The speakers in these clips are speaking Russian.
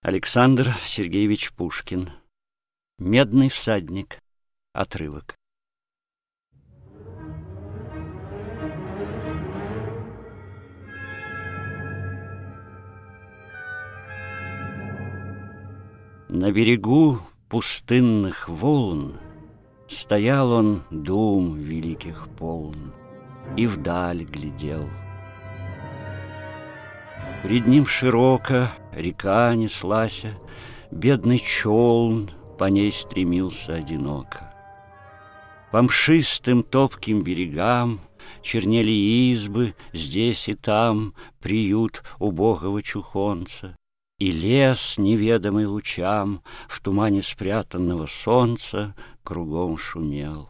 Александр Сергеевич Пушкин. «Медный всадник». Отрывок. На берегу пустынных волн стоял он дум великих полн и вдаль глядел. Пред ним широко река неслася, бедный челн по ней стремился одиноко. По мшистым топким берегам чернели избы, здесь и там приют убогого чухонца, и лес, неведомый лучам, в тумане спрятанного солнца кругом шумел.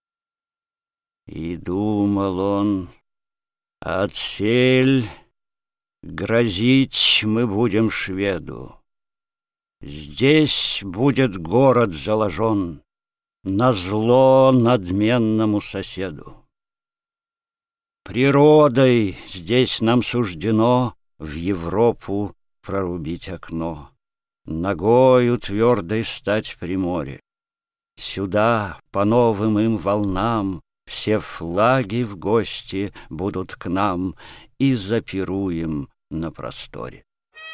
И думал он: отсель грозить мы будем шведу. Здесь будет город заложен назло надменному соседу. Природой здесь нам суждено в Европу прорубить окно, ногою твердой стать при море. Сюда по новым им волнам все флаги в гости будут к нам, и запируем на просторе.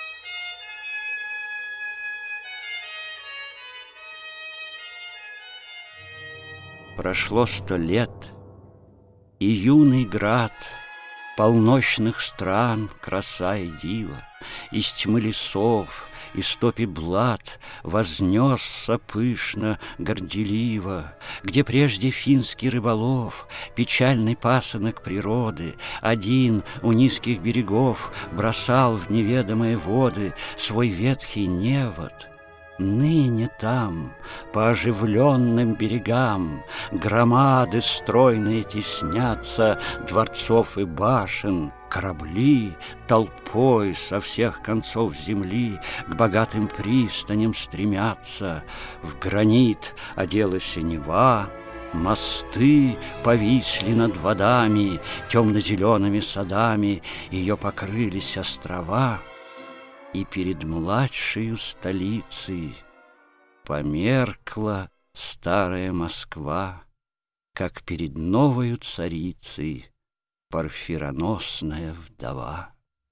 Прошло 100 лет, и юный град полночных стран, краса и дива, из тьмы лесов, из топи блат вознесся пышно, горделиво, где прежде финский рыболов, печальный пасынок природы, один у низких берегов бросал в неведомые воды свой ветхий невод. Ныне там, по оживленным берегам, громады стройные теснятся дворцов и башен, корабли толпой со всех концов земли к богатым пристаням стремятся. В гранит оделась Нева, мосты повисли над водами, темно-зелеными садами ее покрылись острова. И перед младшею столицей померкла старая Москва, как перед новою царицей парфироносная вдова.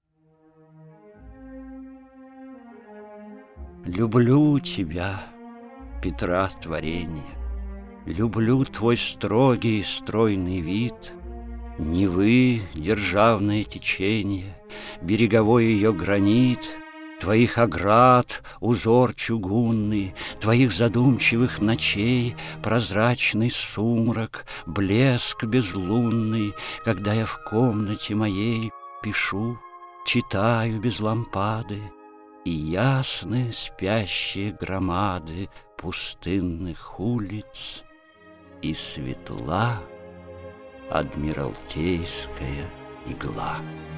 Люблю тебя, Петра творенье, люблю твой строгий стройный вид, Невы державное течение, береговой ее гранит, твоих оград узор чугунный, твоих задумчивых ночей прозрачный сумрак, блеск безлунный, когда я в комнате моей пишу, читаю без лампады, и ясны спящие громады пустынных улиц, и светла адмиралтейская игла.